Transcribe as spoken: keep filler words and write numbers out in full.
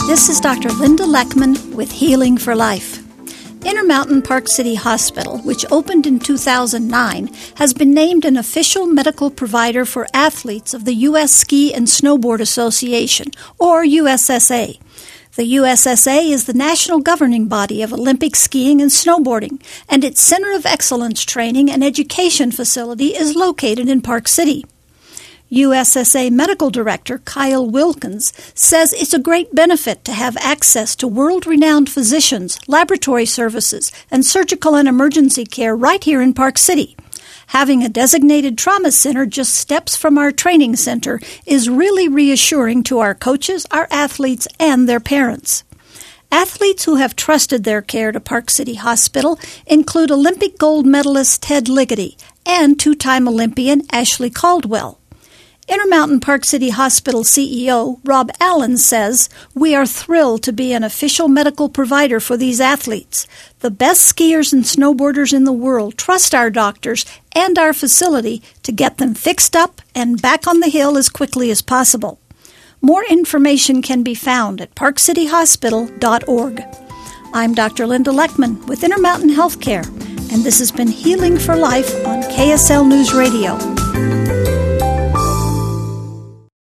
This is Doctor Linda Leckman with Healing for Life. Intermountain Park City Hospital, which opened in two thousand nine, has been named an official medical provider for athletes of the U S Ski and Snowboard Association, or U S S A. The U S S A is the national governing body of Olympic skiing and snowboarding, and its Center of Excellence training and education facility is located in Park City. U S S A Medical Director Kyle Wilkins says it's a great benefit to have access to world-renowned physicians, laboratory services, and surgical and emergency care right here in Park City. Having a designated trauma center just steps from our training center is really reassuring to our coaches, our athletes, and their parents. Athletes who have trusted their care to Park City Hospital include Olympic gold medalist Ted Ligety and two-time Olympian Ashley Caldwell. Intermountain Park City Hospital C E O Rob Allen says, "We are thrilled to be an official medical provider for these athletes. The best skiers and snowboarders in the world trust our doctors and our facility to get them fixed up and back on the hill as quickly as possible." More information can be found at park city hospital dot org. I'm Doctor Linda Leckman with Intermountain Healthcare, and this has been Healing for Life on K S L News Radio.